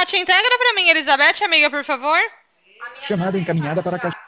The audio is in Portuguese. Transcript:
Tati, integra pra mim, Elizabeth, amiga, por favor. Chamada encaminhada para a caixa.